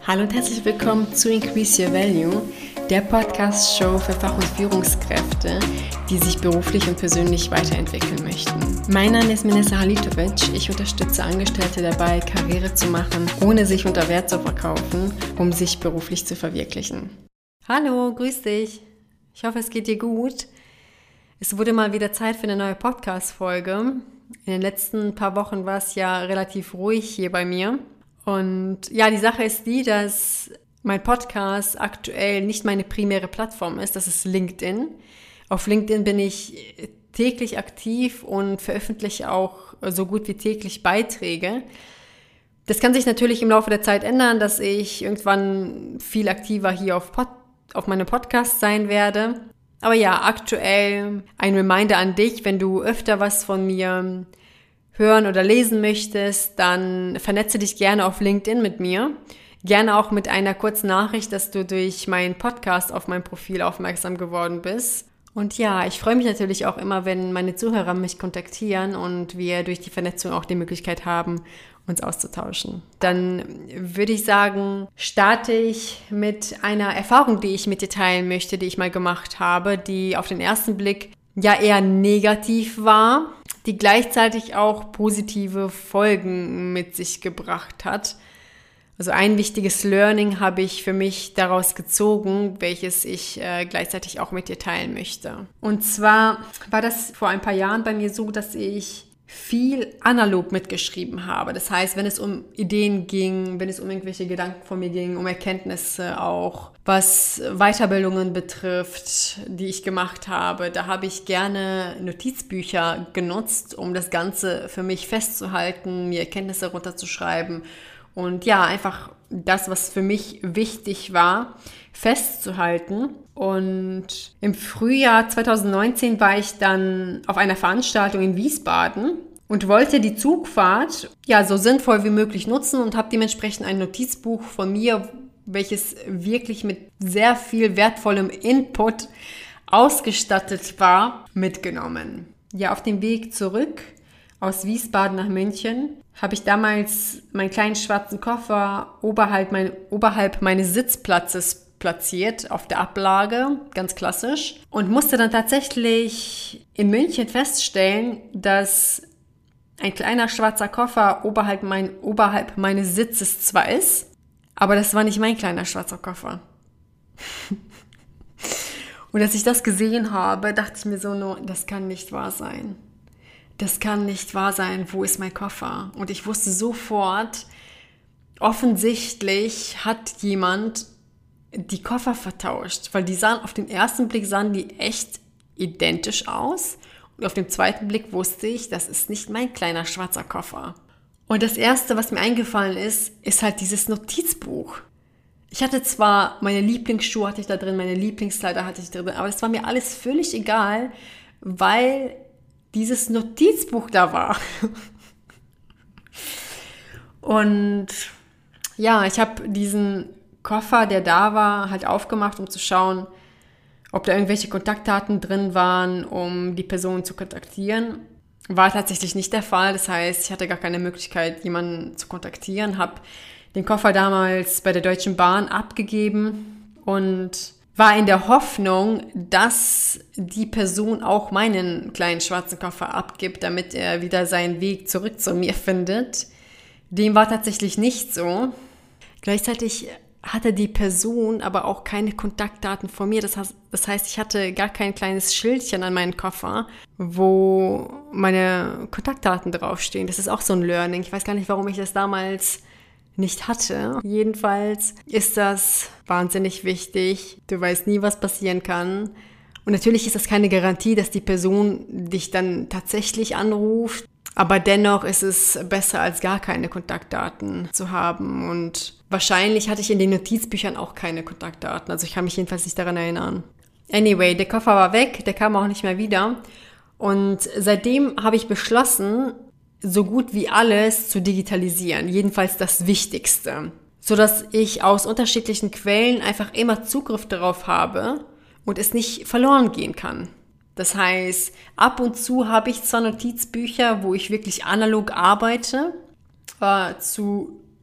Hallo und herzlich willkommen zu Increase Your Value, der Podcast-Show für Fach- und Führungskräfte, die sich beruflich und persönlich weiterentwickeln möchten. Mein Name ist Minessa Halitovic. Ich unterstütze Angestellte dabei, Karriere zu machen, ohne sich unter Wert zu verkaufen, um sich beruflich zu verwirklichen. Hallo, grüß dich. Ich hoffe, es geht dir gut. Es wurde mal wieder Zeit für eine neue Podcast-Folge. In den letzten paar Wochen war es ja relativ ruhig hier bei mir. Und ja, die Sache ist die, dass mein Podcast aktuell nicht meine primäre Plattform ist, das ist LinkedIn. Auf LinkedIn bin ich täglich aktiv und veröffentliche auch so gut wie täglich Beiträge. Das kann sich natürlich im Laufe der Zeit ändern, dass ich irgendwann viel aktiver hier auf meinem Podcast sein werde. Aber ja, aktuell ein Reminder an dich, wenn du öfter was von mir hören oder lesen möchtest, dann vernetze dich gerne auf LinkedIn mit mir. Gerne auch mit einer kurzen Nachricht, dass du durch meinen Podcast auf mein Profil aufmerksam geworden bist. Und ja, ich freue mich natürlich auch immer, wenn meine Zuhörer mich kontaktieren und wir durch die Vernetzung auch die Möglichkeit haben, uns auszutauschen. Dann würde ich sagen, starte ich mit einer Erfahrung, die ich mit dir teilen möchte, die ich mal gemacht habe, die auf den ersten Blick ja eher negativ war, die gleichzeitig auch positive Folgen mit sich gebracht hat. Also ein wichtiges Learning habe ich für mich daraus gezogen, welches ich gleichzeitig auch mit dir teilen möchte. Und zwar war das vor ein paar Jahren bei mir so, dass ich viel analog mitgeschrieben habe. Das heißt, wenn es um Ideen ging, wenn es um irgendwelche Gedanken von mir ging, um Erkenntnisse auch, was Weiterbildungen betrifft, die ich gemacht habe, da habe ich gerne Notizbücher genutzt, um das Ganze für mich festzuhalten, mir Erkenntnisse runterzuschreiben und ja, einfach das, was für mich wichtig war, festzuhalten. Und im Frühjahr 2019 war ich dann auf einer Veranstaltung in Wiesbaden und wollte die Zugfahrt ja so sinnvoll wie möglich nutzen und habe dementsprechend ein Notizbuch von mir, welches wirklich mit sehr viel wertvollem Input ausgestattet war, mitgenommen. Ja, auf dem Weg zurück aus Wiesbaden nach München habe ich damals meinen kleinen schwarzen Koffer oberhalb meines Sitzplatzes platziert, auf der Ablage, ganz klassisch. Und musste dann tatsächlich in München feststellen, dass ein kleiner schwarzer Koffer oberhalb meines Sitzes zwar ist, aber das war nicht mein kleiner schwarzer Koffer. Und als ich das gesehen habe, dachte ich mir so, no, das kann nicht wahr sein. Das kann nicht wahr sein, wo ist mein Koffer? Und ich wusste sofort, offensichtlich hat jemand die Koffer vertauscht, weil auf den ersten Blick sahen die echt identisch aus. Und auf dem zweiten Blick wusste ich, das ist nicht mein kleiner schwarzer Koffer. Und das Erste, was mir eingefallen ist halt dieses Notizbuch. Ich hatte zwar meine Lieblingsschuhe hatte ich da drin, meine Lieblingskleider hatte ich drin, aber das war mir alles völlig egal, weil dieses Notizbuch da war. Und ja, ich habe diesen Koffer, der da war, halt aufgemacht, um zu schauen, ob da irgendwelche Kontaktdaten drin waren, um die Person zu kontaktieren. War tatsächlich nicht der Fall. Das heißt, ich hatte gar keine Möglichkeit, jemanden zu kontaktieren. Habe den Koffer damals bei der Deutschen Bahn abgegeben und war in der Hoffnung, dass die Person auch meinen kleinen schwarzen Koffer abgibt, damit er wieder seinen Weg zurück zu mir findet. Dem war tatsächlich nicht so. Gleichzeitig hatte die Person aber auch keine Kontaktdaten von mir. Das heißt, ich hatte gar kein kleines Schildchen an meinen Koffer, wo meine Kontaktdaten draufstehen. Das ist auch so ein Learning. Ich weiß gar nicht, warum ich das damals nicht hatte. Jedenfalls ist das wahnsinnig wichtig. Du weißt nie, was passieren kann. Und natürlich ist das keine Garantie, dass die Person dich dann tatsächlich anruft. Aber dennoch ist es besser, als gar keine Kontaktdaten zu haben. Und wahrscheinlich hatte ich in den Notizbüchern auch keine Kontaktdaten. Also ich kann mich jedenfalls nicht daran erinnern. Anyway, der Koffer war weg, der kam auch nicht mehr wieder. Und seitdem habe ich beschlossen, so gut wie alles zu digitalisieren. Jedenfalls das Wichtigste. Sodass ich aus unterschiedlichen Quellen einfach immer Zugriff darauf habe und es nicht verloren gehen kann. Das heißt, ab und zu habe ich zwar Notizbücher, wo ich wirklich analog arbeite, zu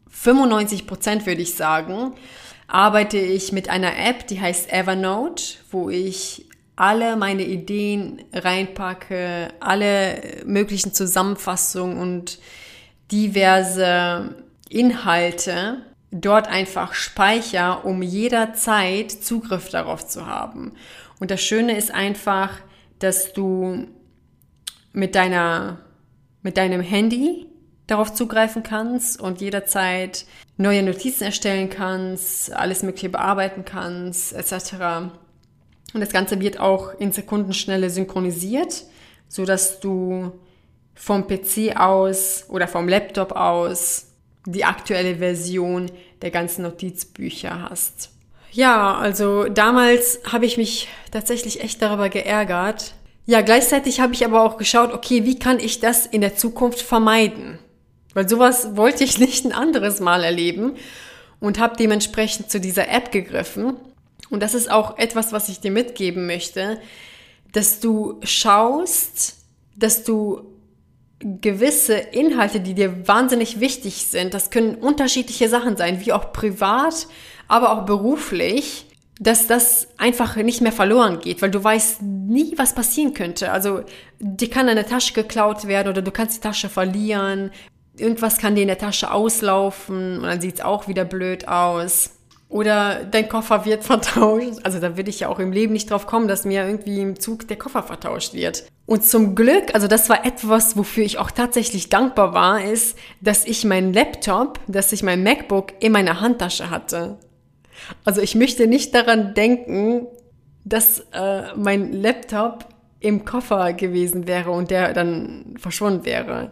95% würde ich sagen, arbeite ich mit einer App, die heißt Evernote, wo ich alle meine Ideen reinpacke, alle möglichen Zusammenfassungen und diverse Inhalte dort einfach speichere, um jederzeit Zugriff darauf zu haben. Und das Schöne ist einfach, dass du mit deinem Handy darauf zugreifen kannst und jederzeit neue Notizen erstellen kannst, alles Mögliche bearbeiten kannst, etc. Und das Ganze wird auch in Sekundenschnelle synchronisiert, sodass du vom PC aus oder vom Laptop aus die aktuelle Version der ganzen Notizbücher hast. Ja, also damals habe ich mich tatsächlich echt darüber geärgert. Ja, gleichzeitig habe ich aber auch geschaut, okay, wie kann ich das in der Zukunft vermeiden? Weil sowas wollte ich nicht ein anderes Mal erleben und habe dementsprechend zu dieser App gegriffen. Und das ist auch etwas, was ich dir mitgeben möchte, dass du schaust, dass du gewisse Inhalte, die dir wahnsinnig wichtig sind, das können unterschiedliche Sachen sein, wie auch privat, aber auch beruflich, dass das einfach nicht mehr verloren geht, weil du weißt nie, was passieren könnte. Also dir kann eine Tasche geklaut werden oder du kannst die Tasche verlieren, irgendwas kann dir in der Tasche auslaufen und dann sieht es auch wieder blöd aus. Oder dein Koffer wird vertauscht. Also da will ich ja auch im Leben nicht drauf kommen, dass mir irgendwie im Zug der Koffer vertauscht wird. Und zum Glück, also das war etwas, wofür ich auch tatsächlich dankbar war, ist, dass ich meinen Laptop, dass ich mein MacBook in meiner Handtasche hatte. Also ich möchte nicht daran denken, dass mein Laptop im Koffer gewesen wäre und der dann verschwunden wäre.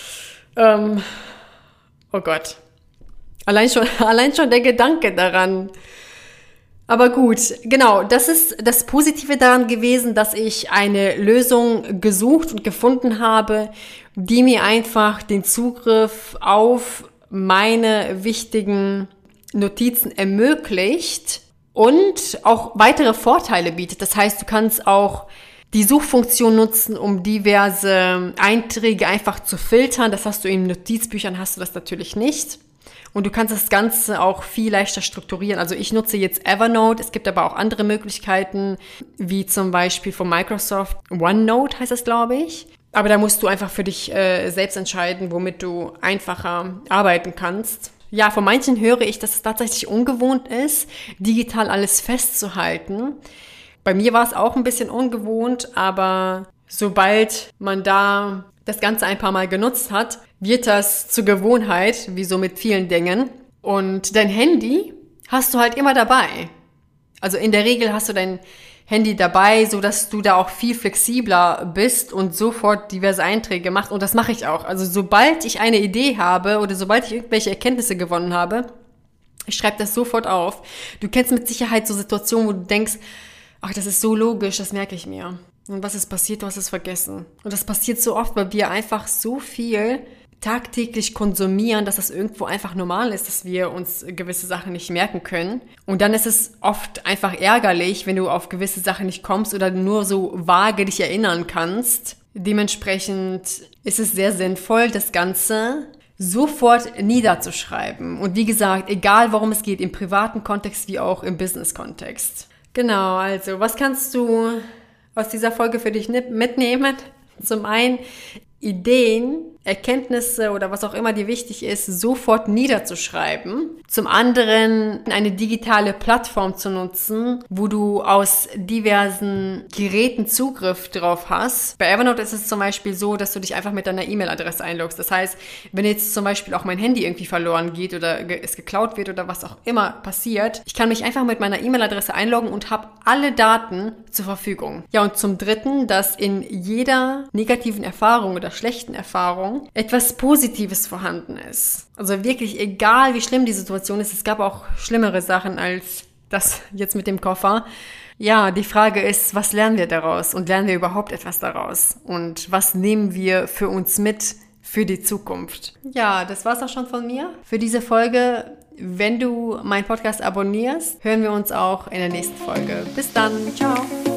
Oh Gott. Allein schon der Gedanke daran. Aber gut, genau, das ist das Positive daran gewesen, dass ich eine Lösung gesucht und gefunden habe, die mir einfach den Zugriff auf meine wichtigen Notizen ermöglicht und auch weitere Vorteile bietet. Das heißt, du kannst auch die Suchfunktion nutzen, um diverse Einträge einfach zu filtern. Das hast du in Notizbüchern, hast du das natürlich nicht. Und du kannst das Ganze auch viel leichter strukturieren. Also ich nutze jetzt Evernote. Es gibt aber auch andere Möglichkeiten, wie zum Beispiel von Microsoft. OneNote heißt das, glaube ich. Aber da musst du einfach für dich selbst entscheiden, womit du einfacher arbeiten kannst. Ja, von manchen höre ich, dass es tatsächlich ungewohnt ist, digital alles festzuhalten. Bei mir war es auch ein bisschen ungewohnt, aber sobald man da das Ganze ein paar Mal genutzt hat, wird das zur Gewohnheit, wie so mit vielen Dingen. Und dein Handy hast du halt immer dabei. Also in der Regel hast du dein Handy dabei, so dass du da auch viel flexibler bist und sofort diverse Einträge machst. Und das mache ich auch. Also sobald ich eine Idee habe oder sobald ich irgendwelche Erkenntnisse gewonnen habe, ich schreibe das sofort auf. Du kennst mit Sicherheit so Situationen, wo du denkst, ach, das ist so logisch, das merke ich mir. Und was ist passiert, du hast es vergessen. Und das passiert so oft, weil wir einfach so viel tagtäglich konsumieren, dass das irgendwo einfach normal ist, dass wir uns gewisse Sachen nicht merken können. Und dann ist es oft einfach ärgerlich, wenn du auf gewisse Sachen nicht kommst oder nur so vage dich erinnern kannst. Dementsprechend ist es sehr sinnvoll, das Ganze sofort niederzuschreiben. Und wie gesagt, egal worum es geht, im privaten Kontext wie auch im Business-Kontext. Genau, also was kannst du aus dieser Folge für dich mitnehmen? Zum einen Ideen, Erkenntnisse oder was auch immer dir wichtig ist, sofort niederzuschreiben. Zum anderen eine digitale Plattform zu nutzen, wo du aus diversen Geräten Zugriff drauf hast. Bei Evernote ist es zum Beispiel so, dass du dich einfach mit deiner E-Mail-Adresse einloggst. Das heißt, wenn jetzt zum Beispiel auch mein Handy irgendwie verloren geht oder es geklaut wird oder was auch immer passiert, ich kann mich einfach mit meiner E-Mail-Adresse einloggen und habe alle Daten zur Verfügung. Ja, und zum Dritten, dass in jeder negativen Erfahrung oder schlechten Erfahrung etwas Positives vorhanden ist. Also wirklich, egal wie schlimm die Situation ist, es gab auch schlimmere Sachen als das jetzt mit dem Koffer. Ja, die Frage ist, was lernen wir daraus und lernen wir überhaupt etwas daraus? Und was nehmen wir für uns mit für die Zukunft? Ja, das war's auch schon von mir für diese Folge. Wenn du meinen Podcast abonnierst, hören wir uns auch in der nächsten Folge. Bis dann, ciao!